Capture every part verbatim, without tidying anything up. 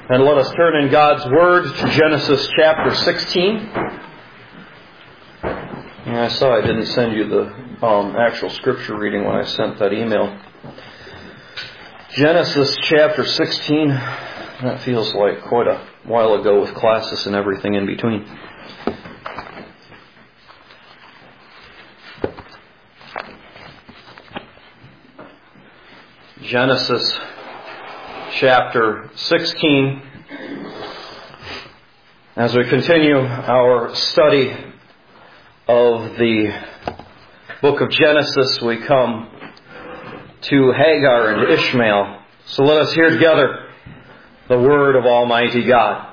And let us turn in God's Word to Genesis chapter sixteen. And I saw I didn't send you the um, actual scripture reading when I sent that email. Genesis chapter sixteen. That feels like quite a while ago with classes and everything in between. Genesis chapter sixteen. As we continue our study of the book of Genesis, we come to Hagar and Ishmael. So let us hear together the word of Almighty God.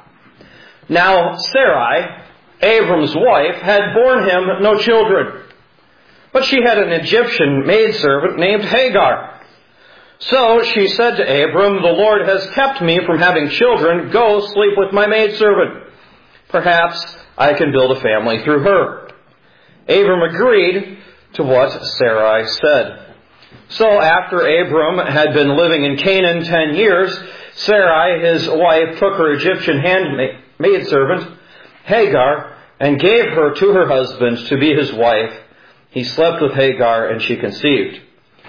Now Sarai, Abram's wife, had borne him no children, but she had an Egyptian maidservant named Hagar. So she said to Abram, "The Lord has kept me from having children. Go sleep with my maidservant. Perhaps I can build a family through her." Abram agreed to what Sarai said. So after Abram had been living in Canaan ten years, Sarai, his wife, took her Egyptian handmaidservant, Hagar, and gave her to her husband to be his wife. He slept with Hagar, and she conceived.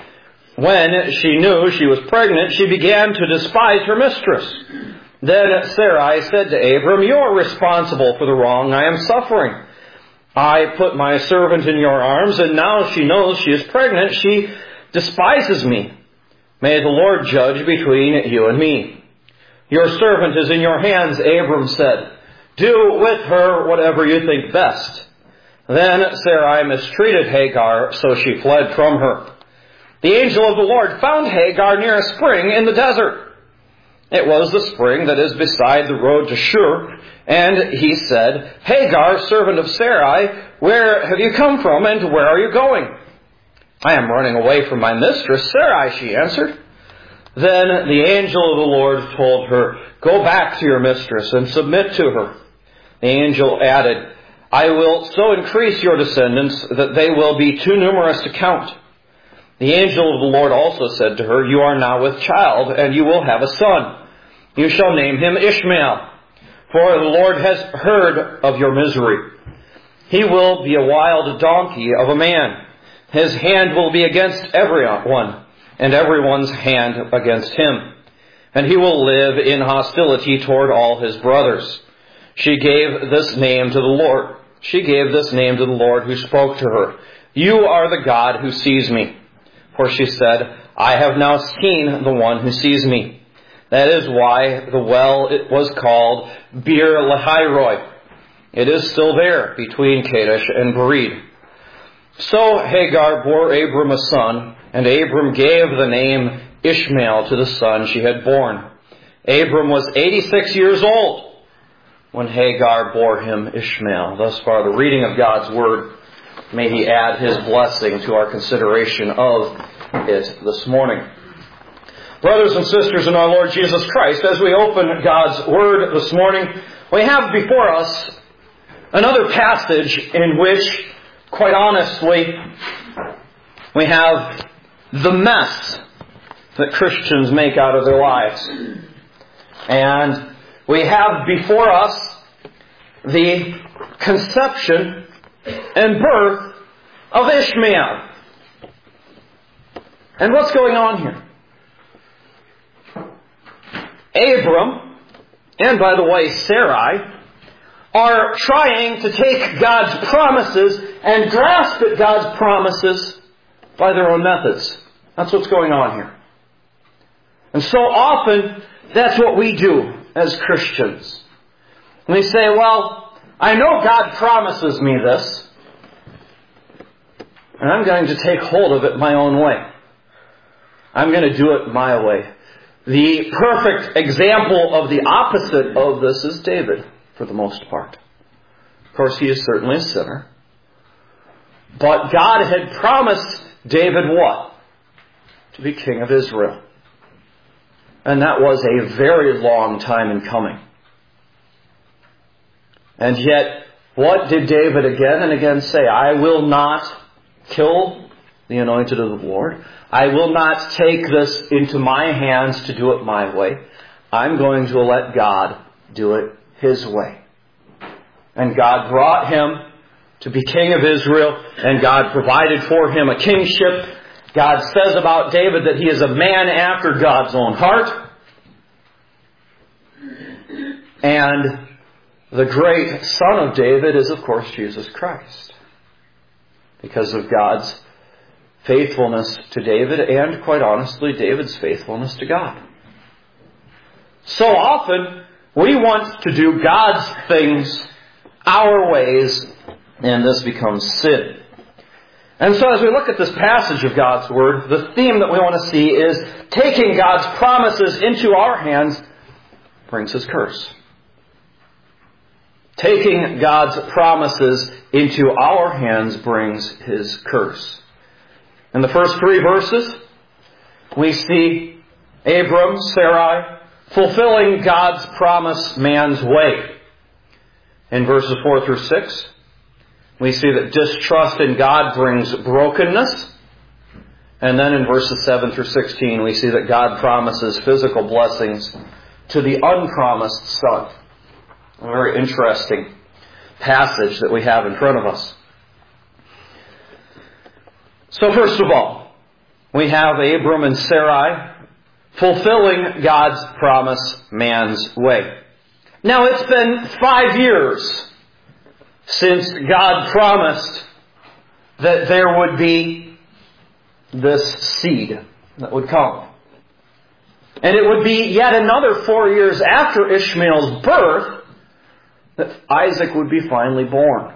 When she knew she was pregnant, she began to despise her mistress. Then Sarai said to Abram, "You are responsible for the wrong I am suffering. I put my servant in your arms, and now she knows she is pregnant. She despises me. May the Lord judge between you and me." "Your servant is in your hands," Abram said. "Do with her whatever you think best." Then Sarai mistreated Hagar, so she fled from her. The angel of the Lord found Hagar near a spring in the desert. It was the spring that is beside the road to Shur. And he said, "Hagar, servant of Sarai, where have you come from and where are you going?" "I am running away from my mistress, Sarai," she answered. Then the angel of the Lord told her, "Go back to your mistress and submit to her." The angel added, "I will so increase your descendants that they will be too numerous to count." The angel of the Lord also said to her, "You are now with child, and you will have a son. You shall name him Ishmael, for the Lord has heard of your misery. He will be a wild donkey of a man. His hand will be against everyone, and everyone's hand against him. And he will live in hostility toward all his brothers." She gave this name to the Lord. She gave this name to the Lord who spoke to her, "You are the God who sees me." For she said, "I have now seen the one who sees me." That is why the well it was called Beer Lahairoi. It is still there between Kadesh and Bered. So Hagar bore Abram a son, and Abram gave the name Ishmael to the son she had born. Abram was eighty-six years old when Hagar bore him Ishmael. Thus far the reading of God's Word. May He add His blessing to our consideration of it this morning. Brothers and sisters in our Lord Jesus Christ, as we open God's Word this morning, we have before us another passage in which, quite honestly, we have the mess that Christians make out of their lives. And we have before us the conception and birth of Ishmael. And what's going on here? Abram, and by the way Sarai, are trying to take God's promises and grasp at God's promises by their own methods. That's what's going on here. And so often, that's what we do as Christians. We say, well, I know God promises me this, and I'm going to take hold of it my own way. I'm going to do it my way. The perfect example of the opposite of this is David, for the most part. Of course, he is certainly a sinner. But God had promised David what? To be king of Israel. And that was a very long time in coming. And yet, what did David again and again say? I will not kill the anointed of the Lord. I will not take this into my hands to do it my way. I'm going to let God do it His way. And God brought him to be king of Israel, and God provided for him a kingship. God says about David that he is a man after God's own heart. And the great son of David is, of course, Jesus Christ. Because of God's faithfulness to David and, quite honestly, David's faithfulness to God. So often, we want to do God's things our ways, and this becomes sin. And so as we look at this passage of God's Word, the theme that we want to see is taking God's promises into our hands brings His curse. Taking God's promises into our hands brings His curse. In the first three verses, we see Abram, Sarai, fulfilling God's promise man's way. In verses four through six, we see that distrust in God brings brokenness. And then in verses seven through sixteen, we see that God promises physical blessings to the unpromised son. A very interesting passage that we have in front of us. So first of all, we have Abram and Sarai fulfilling God's promise man's way. Now it's been five years since God promised that there would be this seed that would come. And it would be yet another four years after Ishmael's birth that Isaac would be finally born.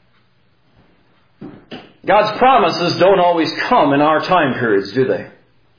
God's promises don't always come in our time periods, do they?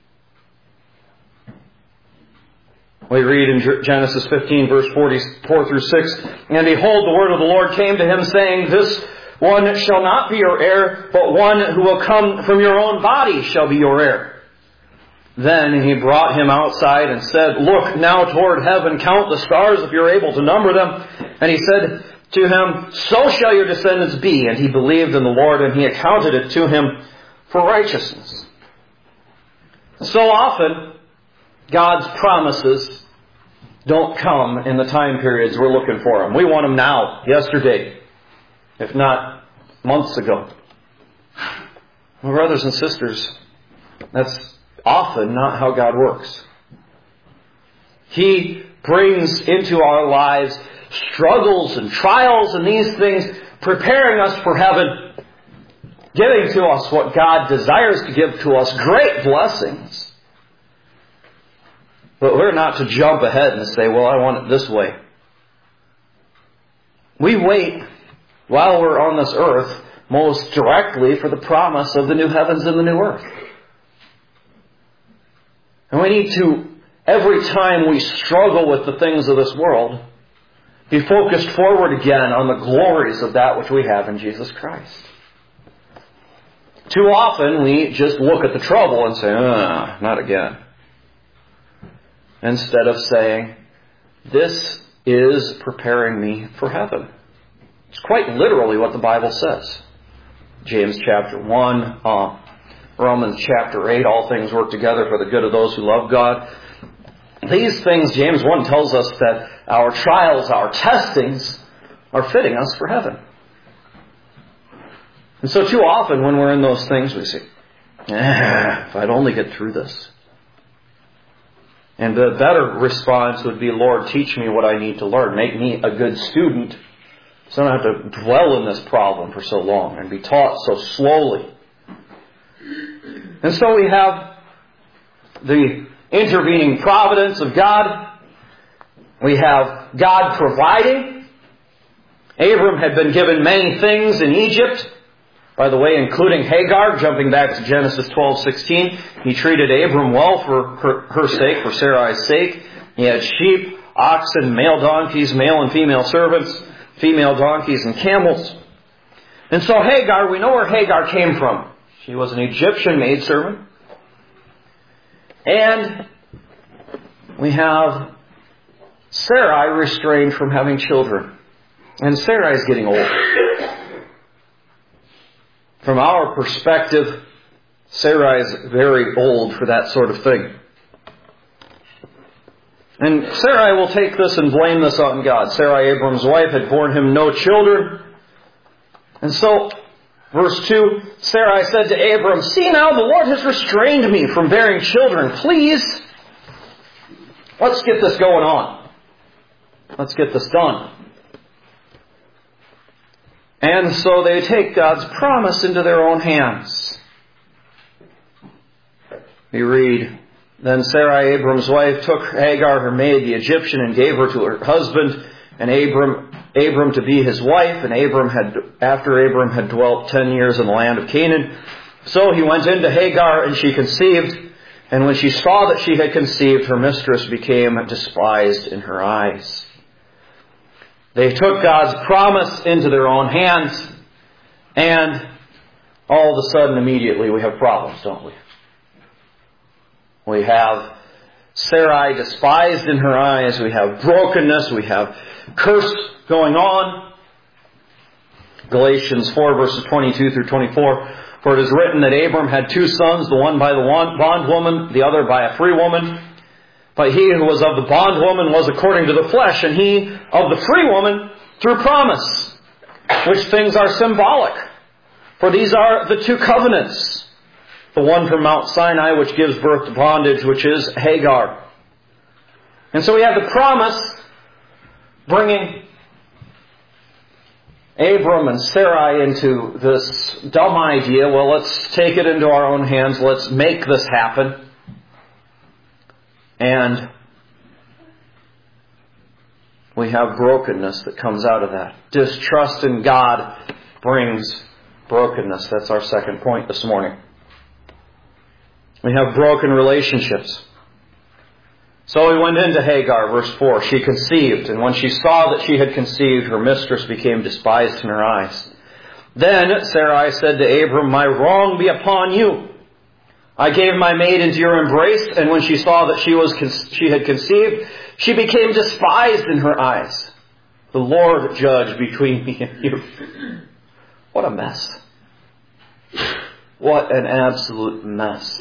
We read in Genesis fifteen, verse forty-four through six, "And behold, the word of the Lord came to him, saying, This one shall not be your heir, but one who will come from your own body shall be your heir. Then he brought him outside and said, Look now toward heaven, count the stars if you're able to number them. And he said to him, So shall your descendants be. And he believed in the Lord, and he accounted it to him for righteousness." So often, God's promises don't come in the time periods we're looking for them. We want them now, yesterday, if not months ago. Well, brothers and sisters, that's often not how God works. He brings into our lives struggles and trials and these things, preparing us for heaven, giving to us what God desires to give to us, great blessings. But we're not to jump ahead and say, well, I want it this way. We wait while we're on this earth most directly for the promise of the new heavens and the new earth. And we need to, every time we struggle with the things of this world, be focused forward again on the glories of that which we have in Jesus Christ. Too often we just look at the trouble and say, ah, not again. Instead of saying, this is preparing me for heaven. It's quite literally what the Bible says. James chapter one, uh, Romans chapter eight, all things work together for the good of those who love God. These things, James one tells us that our trials, our testings, are fitting us for heaven. And so too often when we're in those things, we say, eh, if I'd only get through this. And the better response would be, Lord, teach me what I need to learn. Make me a good student so I don't have to dwell in this problem for so long and be taught so slowly. And so we have the intervening providence of God. We have God providing. Abram had been given many things in Egypt. By the way, including Hagar, jumping back to Genesis twelve sixteen, he treated Abram well for her, her sake, for Sarai's sake. He had sheep, oxen, male donkeys, male and female servants, female donkeys, and camels. And so Hagar, we know where Hagar came from. She was an Egyptian maidservant. And we have Sarai restrained from having children. And Sarai is getting old. From our perspective, Sarai is very old for that sort of thing. And Sarai will take this and blame this on God. Sarai, Abram's wife, had borne him no children. And so, verse two, Sarai said to Abram, "See now, the Lord has restrained me from bearing children. Please, let's get this going on. Let's get this done." And so they take God's promise into their own hands. We read, "Then Sarai, Abram's wife, took Hagar, her maid, the Egyptian, and gave her to her husband, and Abram, Abram to be his wife. And Abram had, after Abram had dwelt ten years in the land of Canaan, so he went into Hagar, and she conceived. And when she saw that she had conceived, her mistress became despised in her eyes." They took God's promise into their own hands, and all of a sudden, immediately, we have problems, don't we? We have Sarai despised in her eyes. We have brokenness. We have curse going on. Galatians four, verses twenty-two through twenty-four. "For it is written that Abram had two sons, the one by the bondwoman, the other by a free woman. But he who was of the bondwoman was according to the flesh, and he of the free woman through promise." Which things are symbolic. For these are the two covenants. The one from Mount Sinai, which gives birth to bondage, which is Hagar. And so we have the promise bringing Abram and Sarai into this dumb idea. Well, let's take it into our own hands. Let's make this happen. And we have brokenness that comes out of that. Distrust in God brings brokenness. That's our second point this morning. We have broken relationships. So we went into Hagar, verse four. "She conceived, and when she saw that she had conceived, her mistress became despised in her eyes. Then Sarai said to Abram, 'My wrong be upon you. I gave my maid into your embrace, and when she saw that she was she had conceived, she became despised in her eyes. The Lord judge between me and you.'" What a mess. What an absolute mess.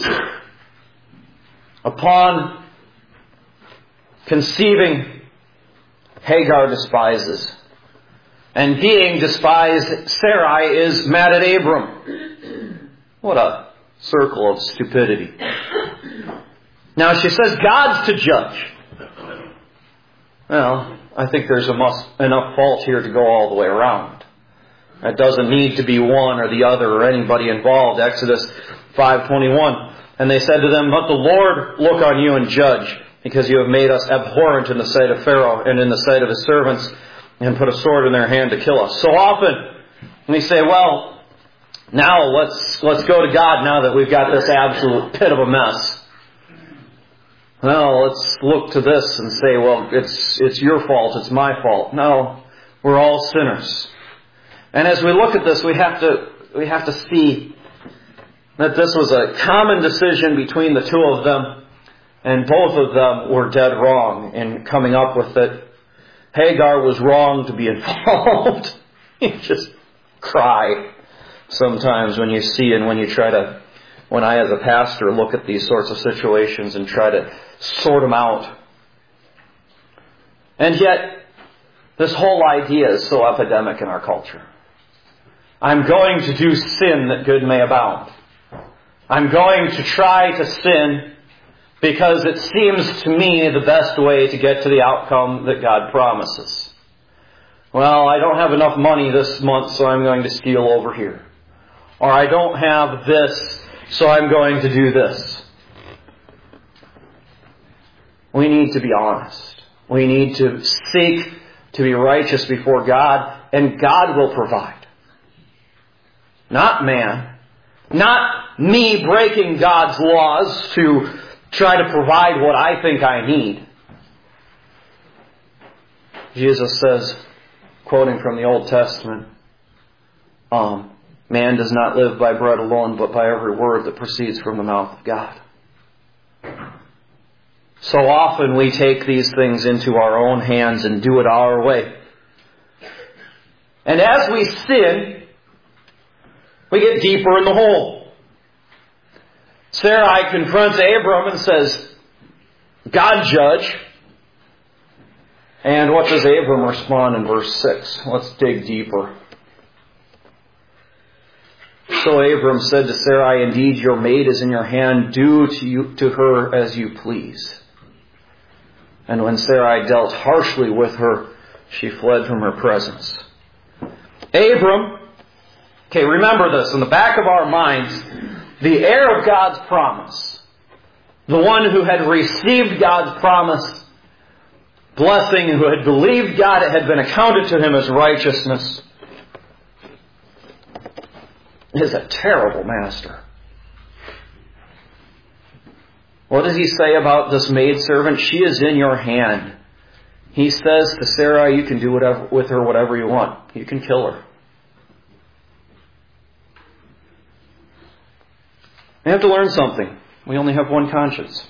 Upon conceiving, Hagar despises. And being despised, Sarai is mad at Abram. What a circle of stupidity. Now she says God's to judge. Well, I think there's enough fault here to go all the way around. It doesn't need to be one or the other or anybody involved. Exodus five twenty-one. "And they said to them, 'Let the Lord look on you and judge, because you have made us abhorrent in the sight of Pharaoh and in the sight of his servants, and put a sword in their hand to kill us.'" So often we say, well, now let's let's go to God now that we've got this absolute pit of a mess. Well, let's look to this and say, well, it's it's your fault, it's my fault. No, we're all sinners. And as we look at this, we have to we have to see that this was a common decision between the two of them, and both of them were dead wrong in coming up with it. Hagar was wrong to be involved. You just cry sometimes when you see and when you try to, when I as a pastor look at these sorts of situations and try to sort them out. And yet, this whole idea is so epidemic in our culture. I'm going to do sin that good may abound. I'm going to try to sin because it seems to me the best way to get to the outcome that God promises. Well, I don't have enough money this month, so I'm going to steal over here. Or I don't have this, so I'm going to do this. We need to be honest. We need to seek to be righteous before God, and God will provide. Not man. Not me breaking God's laws to try to provide what I think I need. Jesus says, quoting from the Old Testament, um, man does not live by bread alone, but by every word that proceeds from the mouth of God. So often we take these things into our own hands and do it our way. And as we sin, we get deeper in the hole. Sarai confronts Abram and says, God judge. And what does Abram respond in verse six? Let's dig deeper. So Abram said to Sarai, indeed, your maid is in your hand. Do to, you, to her as you please. And when Sarai dealt harshly with her, she fled from her presence. Abram, okay, remember this in the back of our minds, the heir of God's promise, the one who had received God's promise, blessing, who had believed God, it had been accounted to him as righteousness, is a terrible master. What does he say about this maidservant? She is in your hand. He says to Sarai, you can do whatever with her whatever you want. You can kill her. We have to learn something. We only have one conscience.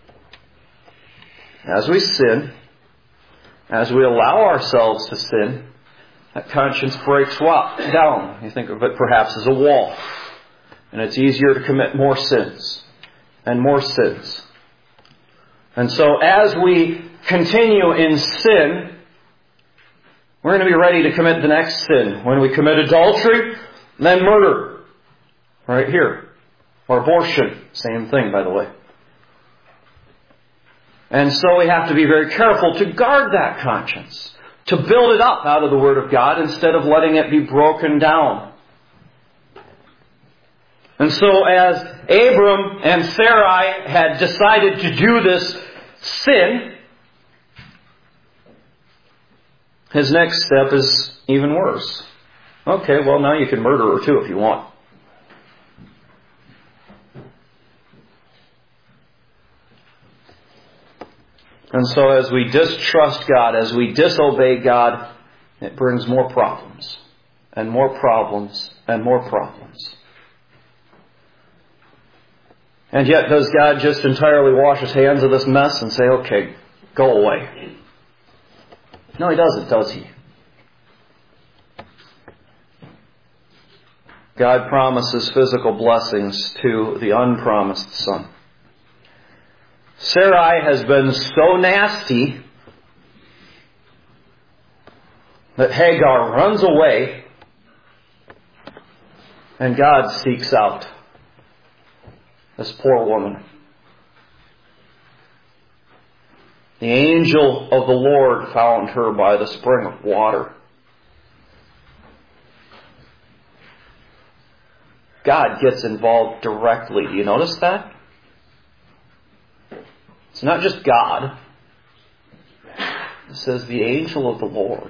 As we sin, as we allow ourselves to sin, that conscience breaks down. You think of it perhaps as a wall. And it's easier to commit more sins and more sins. And so as we continue in sin, we're going to be ready to commit the next sin. When we commit adultery, then murder. Right here. Or abortion. Same thing, by the way. And so we have to be very careful to guard that conscience. To build it up out of the Word of God instead of letting it be broken down. And so as Abram and Sarai had decided to do this sin, his next step is even worse. Okay, well now you can murder her too if you want. And so as we distrust God, as we disobey God, it brings more problems, and more problems, and more problems. And yet, does God just entirely wash His hands of this mess and say, okay, go away? No, He doesn't, does He? God promises physical blessings to the unpromised son. Sarai has been so nasty that Hagar runs away and God seeks out this poor woman. The angel of the Lord found her by the spring of water. God gets involved directly. Do you notice that? It's not just God. It says the angel of the Lord.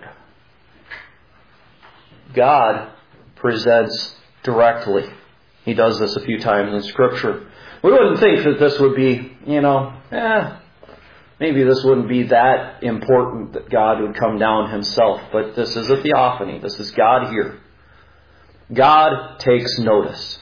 God presents directly. He does this a few times in Scripture. We wouldn't think that this would be, you know, eh, maybe this wouldn't be that important that God would come down Himself. But this is a theophany. This is God here. God takes notice.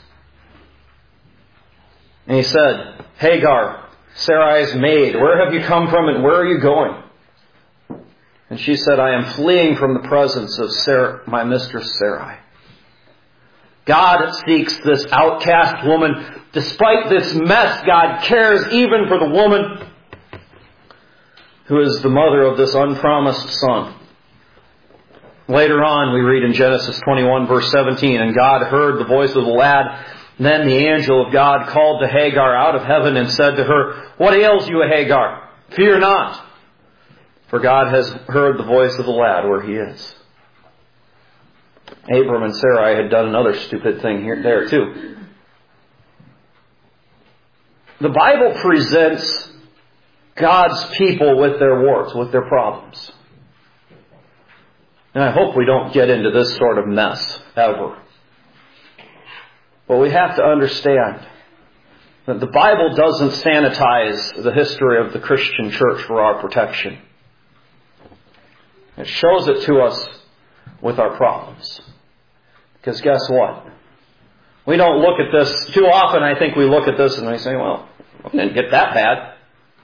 And He said, Hagar, Sarai's maid, where have you come from and where are you going? And she said, I am fleeing from the presence of Sarah, my mistress Sarai. God seeks this outcast woman. Despite this mess, God cares even for the woman who is the mother of this unpromised son. Later on, we read in Genesis twenty-one, verse seventeen, and God heard the voice of the lad. Then the angel of God called to Hagar out of heaven and said to her, what ails you, Hagar? Fear not, for God has heard the voice of the lad where he is. Abram and Sarai had done another stupid thing here there too. The Bible presents God's people with their warts, with their problems. And I hope we don't get into this sort of mess ever. But we have to understand that the Bible doesn't sanitize the history of the Christian church for our protection. It shows it to us with our problems. Because guess what? We don't look at this, too often I think we look at this and we say, well, it didn't get that bad.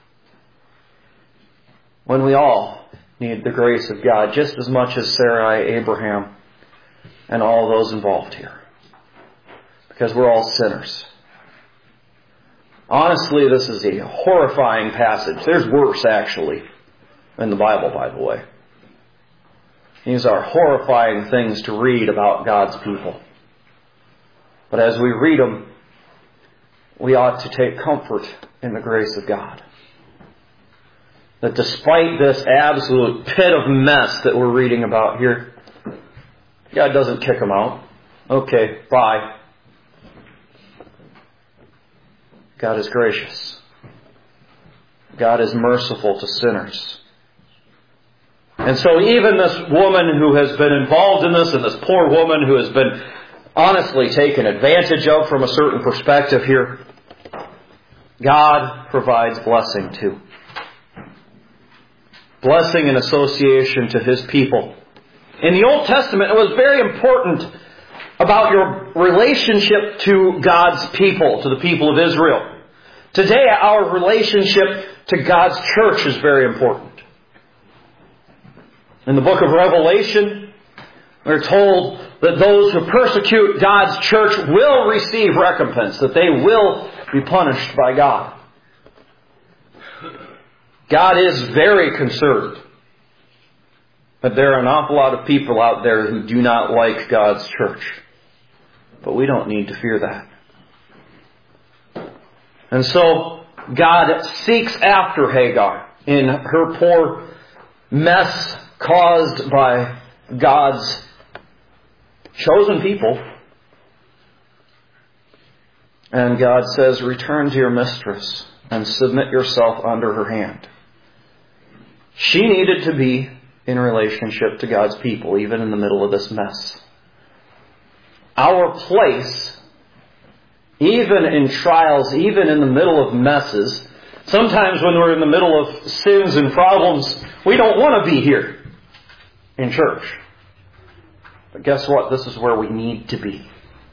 When we all need the grace of God just as much as Sarai, Abraham, and all those involved here. Because we're all sinners. Honestly, this is a horrifying passage. There's worse, actually. in the Bible, by the way. These are horrifying things to read about God's people. But as we read them, we ought to take comfort in the grace of God. That despite this absolute pit of mess that we're reading about here, God doesn't kick them out. Okay, bye. God is gracious. God is merciful to sinners. And so even this woman who has been involved in this, and this poor woman who has been honestly taken advantage of from a certain perspective here, God provides blessing too. Blessing in association to His people. In the Old Testament, it was very important about your relationship to God's people, to the people of Israel. Today, our relationship to God's church is very important. In the book of Revelation, we're told that those who persecute God's church will receive recompense, that they will be punished by God. God is very concerned that there are an awful lot of people out there who do not like God's church. But we don't need to fear that. And so God seeks after Hagar in her poor mess caused by God's chosen people. And God says, return to your mistress and submit yourself under her hand. She needed to be in relationship to God's people, even in the middle of this mess. Our place, even in trials, even in the middle of messes, sometimes when we're in the middle of sins and problems, we don't want to be here in church. But guess what? This is where we need to be.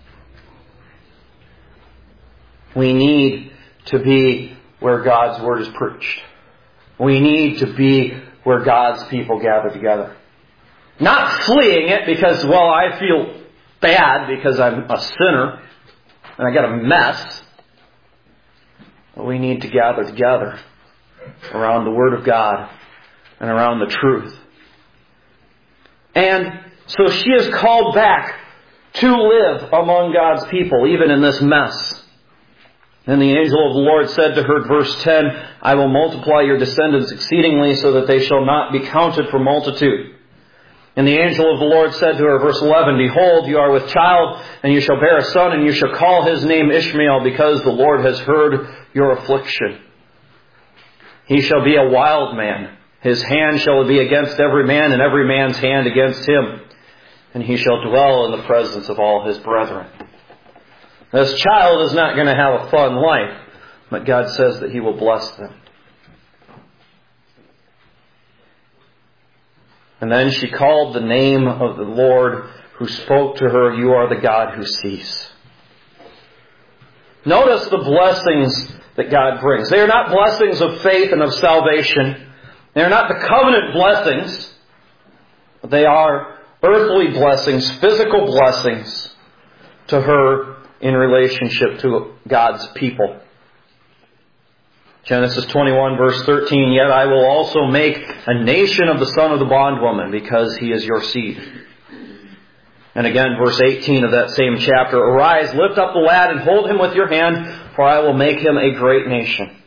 We need to be where God's Word is preached. We need to be where God's people gather together. Not fleeing it because, well, I feel bad because I'm a sinner and I got a mess. But we need to gather together around the Word of God and around the truth. And so she is called back to live among God's people, even in this mess. And the angel of the Lord said to her, verse ten, I will multiply your descendants exceedingly so that they shall not be counted for multitude. And the angel of the Lord said to her, verse eleven, behold, you are with child, and you shall bear a son, and you shall call his name Ishmael, because the Lord has heard your affliction. He shall be a wild man. His hand shall be against every man, and every man's hand against him. And he shall dwell in the presence of all his brethren. This child is not going to have a fun life, but God says that He will bless them. And then she called the name of the Lord who spoke to her, you are the God who sees. Notice the blessings that God brings. They are not blessings of faith and of salvation. They are not the covenant blessings, but they are earthly blessings, physical blessings to her in relationship to God's people. Genesis twenty-one verse thirteen, yet I will also make a nation of the son of the bondwoman, because he is your seed. And again, verse eighteen of that same chapter, arise, lift up the lad and hold him with your hand, for I will make him a great nation.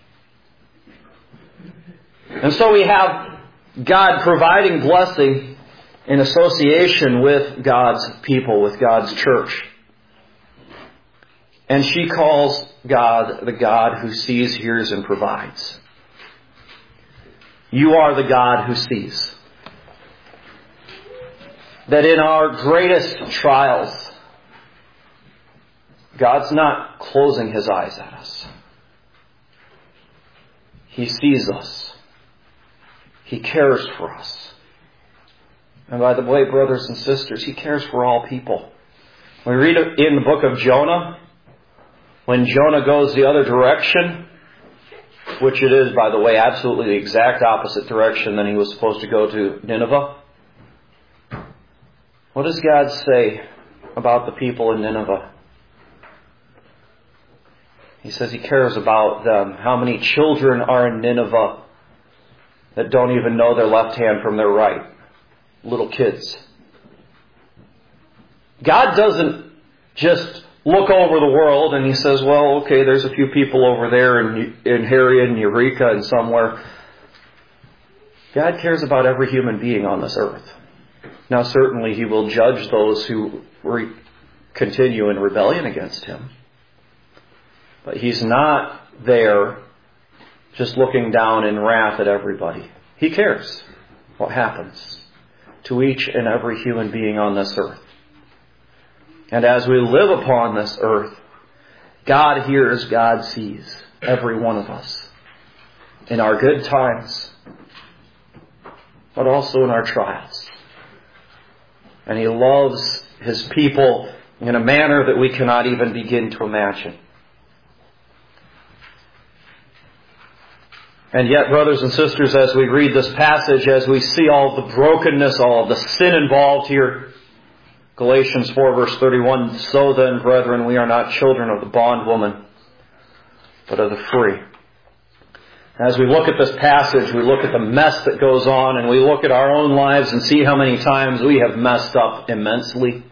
And so we have God providing blessing in association with God's people, with God's church. And she calls God the God who sees, hears, and provides. You are the God who sees. That in our greatest trials, God's not closing His eyes at us. He sees us. He cares for us. And by the way, brothers and sisters, He cares for all people. We read in the book of Jonah, when Jonah goes the other direction, which it is, by the way, absolutely the exact opposite direction than he was supposed to go to Nineveh. What does God say about the people in Nineveh? He says He cares about them. How many children are in Nineveh? that don't even know their left hand from their right. Little kids. God doesn't just look over the world and He says, well, okay, there's a few people over there in, in Harriet and Eureka and somewhere. God cares about every human being on this earth. Now, certainly He will judge those who re- continue in rebellion against Him. But He's not there just looking down in wrath at everybody. He cares what happens to each and every human being on this earth. And as we live upon this earth, God hears, God sees every one of us. In our good times, but also in our trials. And He loves His people in a manner that we cannot even begin to imagine. And yet, brothers and sisters, as we read this passage, as we see all the brokenness, all of the sin involved here, Galatians four verse thirty-one, so then, brethren, we are not children of the bondwoman, but of the free. As we look at this passage, we look at the mess that goes on, and we look at our own lives and see how many times we have messed up immensely.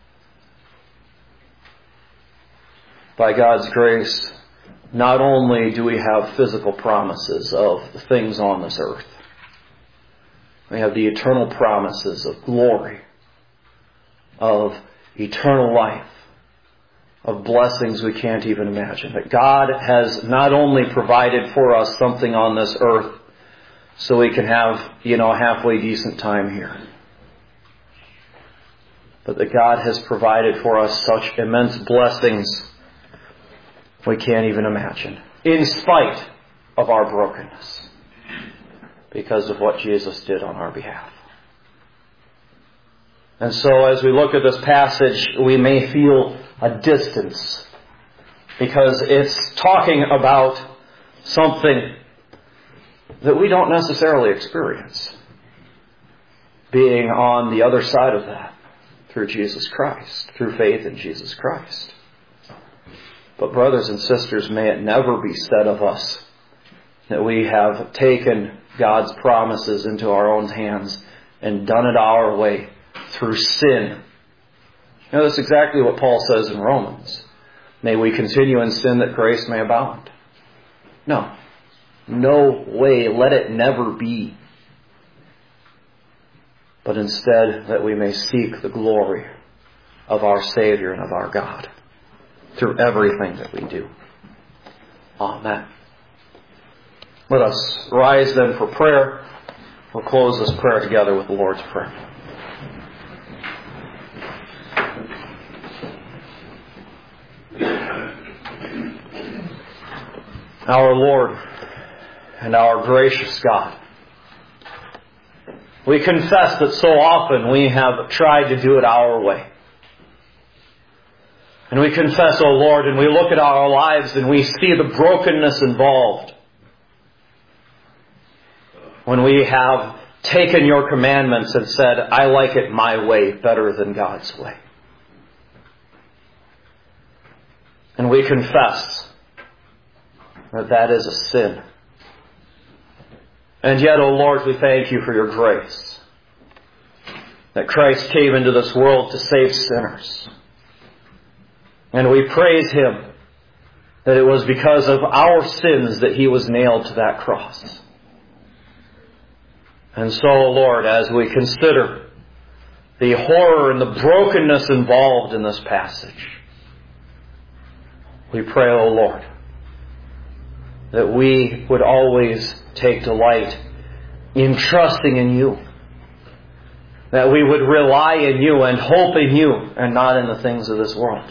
By God's grace, not only do we have physical promises of the things on this earth, we have the eternal promises of glory, of eternal life, of blessings we can't even imagine. That God has not only provided for us something on this earth so we can have, you know, a halfway decent time here, but that God has provided for us such immense blessings we can't even imagine, in spite of our brokenness, because of what Jesus did on our behalf. And so as we look at this passage, we may feel a distance, because it's talking about something that we don't necessarily experience, being on the other side of that through Jesus Christ, through faith in Jesus Christ. But brothers and sisters, may it never be said of us that we have taken God's promises into our own hands and done it our way through sin. You know, that's exactly what Paul says in Romans. May we continue in sin that grace may abound. No. No way. Let it never be. But instead that we may seek the glory of our Savior and of our God through everything that we do. Amen. Let us rise then for prayer. We'll close this prayer together with the Lord's Prayer. Our Lord and our gracious God, we confess that so often we have tried to do it our way. And we confess, O Lord, and we look at our lives and we see the brokenness involved when we have taken your commandments and said, I like it my way better than God's way. And we confess that that is a sin. And yet, O Lord, we thank you for your grace, that Christ came into this world to save sinners. And we praise Him that it was because of our sins that He was nailed to that cross. And so, Lord, as we consider the horror and the brokenness involved in this passage, we pray, O Lord, that we would always take delight in trusting in you, that we would rely in you and hope in you and not in the things of this world.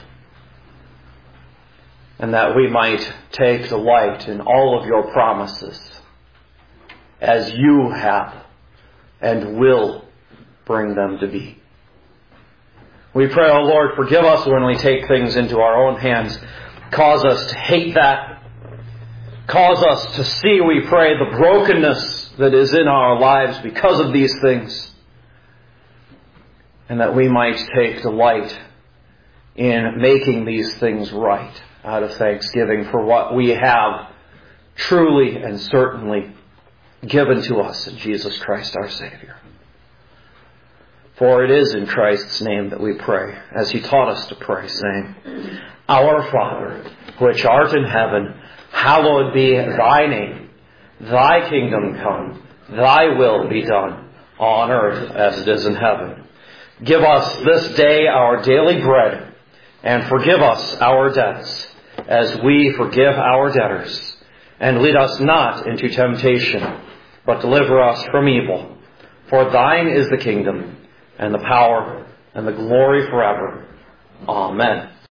And that we might take delight in all of your promises as you have and will bring them to be. We pray, O Lord, forgive us when we take things into our own hands. Cause us to hate that. Cause us to see, we pray, the brokenness that is in our lives because of these things. And that we might take delight in making these things right out of thanksgiving for what we have truly and certainly given to us in Jesus Christ our Savior. For it is in Christ's name that we pray, as He taught us to pray, saying, Our Father, which art in heaven, hallowed be Thy name. Thy kingdom come, Thy will be done, on earth as it is in heaven. Give us this day our daily bread, and forgive us our debts, as we forgive our debtors. And lead us not into temptation, but deliver us from evil. For Thine is the kingdom, and the power, and the glory forever. Amen.